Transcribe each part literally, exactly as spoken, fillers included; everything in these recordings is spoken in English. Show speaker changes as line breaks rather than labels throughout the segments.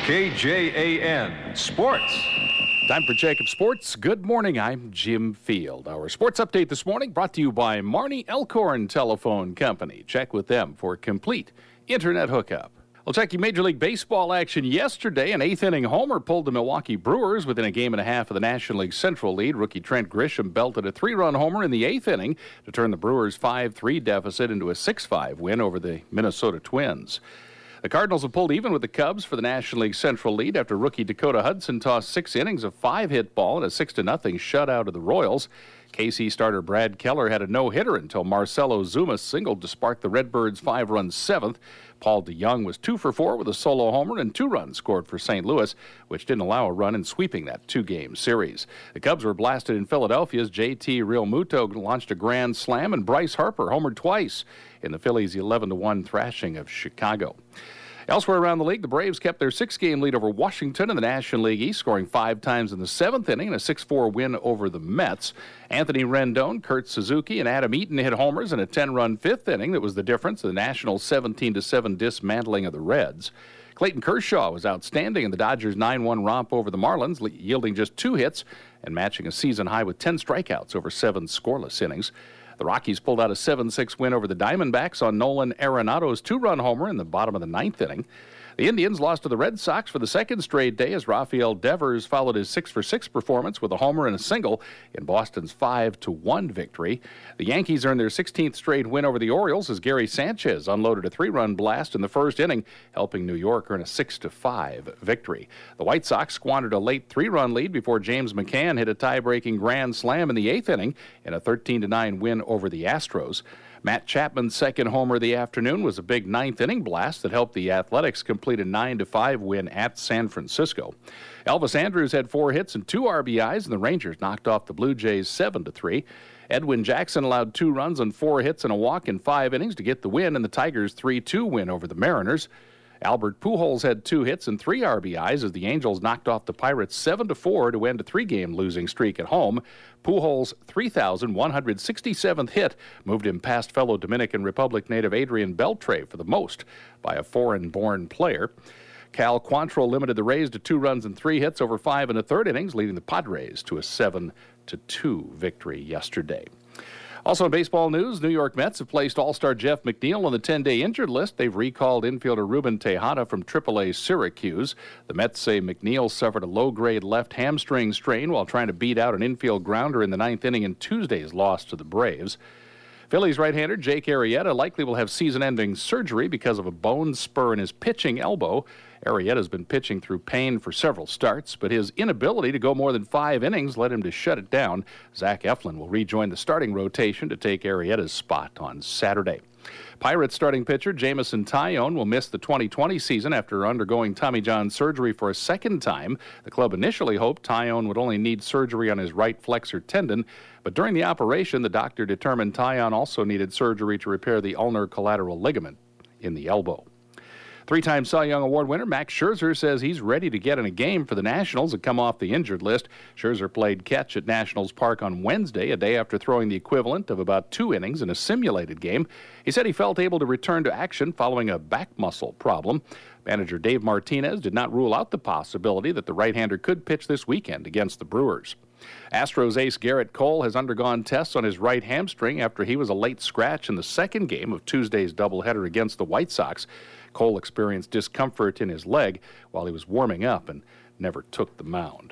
K J A N Sports.
Time for Jacob Sports. Good morning. I'm Jim Field. Our sports update this morning brought to you by Marnie Elkhorn Telephone Company. Check with them for complete internet hookup. Well, checking Major League Baseball action yesterday. An eighth-inning homer pulled the Milwaukee Brewers within a game and a half of the National League Central lead. Rookie Trent Grisham belted a three-run homer in the eighth inning to turn the Brewers' five three deficit into a six five win over the Minnesota Twins. The Cardinals have pulled even with the Cubs for the National League Central lead after rookie Dakota Hudson tossed six innings of five-hit ball and a six to nothing shutout of the Royals. K C starter Brad Keller had a no-hitter until Marcelo Zuma singled to spark the Redbirds' five-run seventh. Paul DeJong was two for four with a solo homer and two runs scored for Saint Louis, which didn't allow a run in sweeping that two-game series. The Cubs were blasted in Philadelphia's J T Realmuto launched a grand slam, and Bryce Harper homered twice in the Phillies' eleven to one thrashing of Chicago. Elsewhere around the league, the Braves kept their six-game lead over Washington in the National League East, scoring five times in the seventh inning and a six four win over the Mets. Anthony Rendon, Kurt Suzuki, and Adam Eaton hit homers in a ten-run fifth inning that was the difference in the Nationals' seventeen to seven dismantling of the Reds. Clayton Kershaw was outstanding in the Dodgers' nine one romp over the Marlins, yielding just two hits and matching a season high with ten strikeouts over seven scoreless innings. The Rockies pulled out a seven six win over the Diamondbacks on Nolan Arenado's two-run homer in the bottom of the ninth inning. The Indians lost to the Red Sox for the second straight day as Rafael Devers followed his six for six performance with a homer and a single in Boston's five to one victory. The Yankees earned their sixteenth straight win over the Orioles as Gary Sanchez unloaded a three-run blast in the first inning, helping New York earn a six to five victory. The White Sox squandered a late three-run lead before James McCann hit a tie-breaking grand slam in the eighth inning in a thirteen to nine win over the Astros. Matt Chapman's second homer of the afternoon was a big ninth-inning blast that helped the Athletics complete a nine to five win at San Francisco. Elvis Andrus had four hits and two R B Is, and the Rangers knocked off the Blue Jays seven to three. Edwin Jackson allowed two runs on four hits and a walk in five innings to get the win in the Tigers' three two win over the Mariners. Albert Pujols had two hits and three R B Is as the Angels knocked off the Pirates seven to four to end a three-game losing streak at home. Pujols' three thousand one hundred sixty-seventh hit moved him past fellow Dominican Republic native Adrian Beltre for the most by a foreign-born player. Cal Quantrill limited the Rays to two runs and three hits over five and a third innings, leading the Padres to a seven to two victory yesterday. Also in baseball news, New York Mets have placed All-Star Jeff McNeil on the ten-day injured list. They've recalled infielder Ruben Tejada from triple A Syracuse. The Mets say McNeil suffered a low-grade left hamstring strain while trying to beat out an infield grounder in the ninth inning in Tuesday's loss to the Braves. Phillies right-hander Jake Arrieta likely will have season-ending surgery because of a bone spur in his pitching elbow. Arrieta's been pitching through pain for several starts, but his inability to go more than five innings led him to shut it down. Zach Eflin will rejoin the starting rotation to take Arrieta's spot on Saturday. Pirates starting pitcher Jameson Taillon will miss the twenty twenty season after undergoing Tommy John surgery for a second time. The club initially hoped Taillon would only need surgery on his right flexor tendon, but during the operation, the doctor determined Taillon also needed surgery to repair the ulnar collateral ligament in the elbow. Three-time Cy Young Award winner Max Scherzer says he's ready to get in a game for the Nationals and come off the injured list. Scherzer played catch at Nationals Park on Wednesday, a day after throwing the equivalent of about two innings in a simulated game. He said he felt able to return to action following a back muscle problem. Manager Dave Martinez did not rule out the possibility that the right-hander could pitch this weekend against the Brewers. Astros ace Garrett Cole has undergone tests on his right hamstring after he was a late scratch in the second game of Tuesday's doubleheader against the White Sox. Cole experienced discomfort in his leg while he was warming up and never took the mound.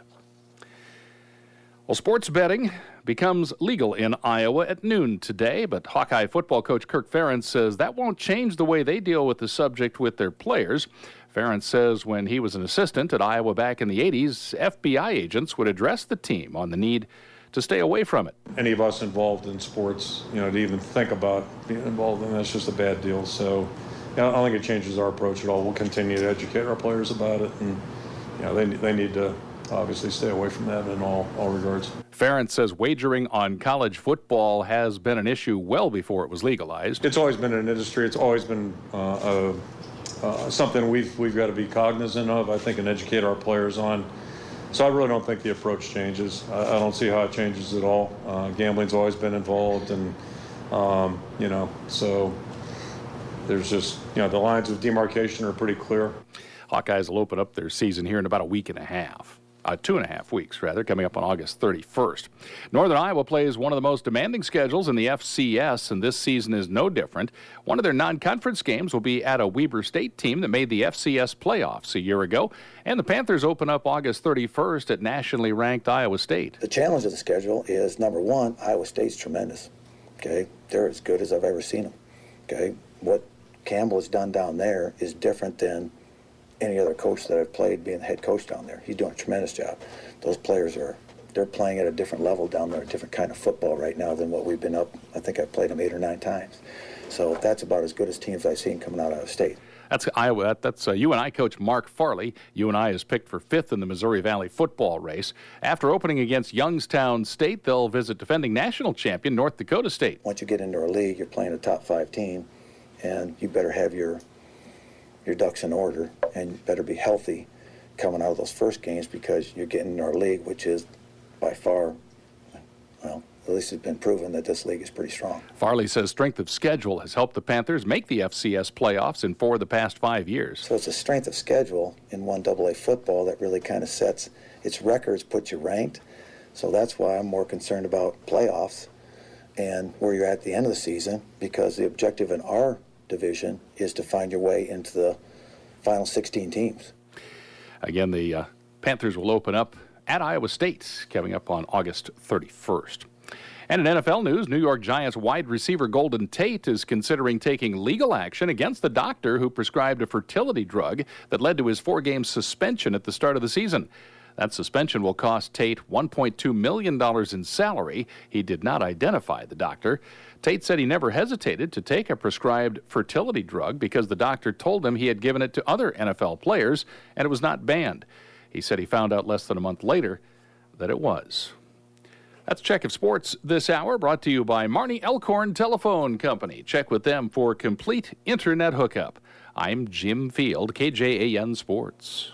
Well, sports betting becomes legal in Iowa at noon today, but Hawkeye football coach Kirk Ferentz says that won't change the way they deal with the subject with their players. Ferentz says when he was an assistant at Iowa back in the eighties, F B I agents would address the team on the need to stay away from it.
Any of us involved in sports, you know, to even think about being involved in that's just a bad deal. So you know, I don't think it changes our approach at all. We'll continue to educate our players about it, and you know, they they need to obviously stay away from that in all, all regards.
Ferentz says wagering on college football has been an issue well before it was legalized.
It's always been an industry. It's always been uh, a, uh, something we've we've got to be cognizant of, I think, and educate our players on. So I really don't think the approach changes. I, I don't see how it changes at all. Uh, gambling's always been involved, and um, you know, so there's just, you know, the lines of demarcation are pretty clear.
Hawkeyes will open up their season here in about a week and a half. Uh, two and a half weeks, rather, coming up on August thirty-first. Northern Iowa plays one of the most demanding schedules in the F C S, and this season is no different. One of their non-conference games will be at a Weber State team that made the F C S playoffs a year ago, and the Panthers open up August thirty-first at nationally ranked Iowa State.
The challenge of the schedule is, number one, Iowa State's tremendous. Okay, they're as good as I've ever seen them. Okay, what Campbell has done down there is different than any other coach that I've played being the head coach down there. He's doing a tremendous job. Those players are, they're playing at a different level down there, a different kind of football right now than what we've been up. I think I've played them eight or nine times. So that's about as good as teams I've seen coming out of Iowa State.
That's Iowa. That's uh, U N I coach Mark Farley. U N I is picked for fifth in the Missouri Valley football race. After opening against Youngstown State, they'll visit defending national champion North Dakota State.
Once you get into our league, you're playing a top five team, and you better have your your ducks in order, and you better be healthy coming out of those first games, because you're getting in our league, which is by far, well, at least it's been proven that this league is pretty strong.
Farley says strength of schedule has helped the Panthers make the F C S playoffs in four of the past five years.
So it's a strength of schedule in one double A football that really kind of sets its records, puts you ranked. So that's why I'm more concerned about playoffs and where you're at the end of the season, because the objective in our division is to find your way into the final sixteen teams.
Again, the uh, Panthers will open up at Iowa State coming up on August thirty-first. And in N F L news, New York Giants wide receiver Golden Tate is considering taking legal action against the doctor who prescribed a fertility drug that led to his four-game suspension at the start of the season. That suspension will cost Tate one point two million dollars in salary. He did not identify the doctor. Tate said he never hesitated to take a prescribed fertility drug because the doctor told him he had given it to other N F L players and it was not banned. He said he found out less than a month later that it was. That's Check of Sports this hour, brought to you by Marnie Elkhorn Telephone Company. Check with them for complete internet hookup. I'm Jim Field, K J A N Sports.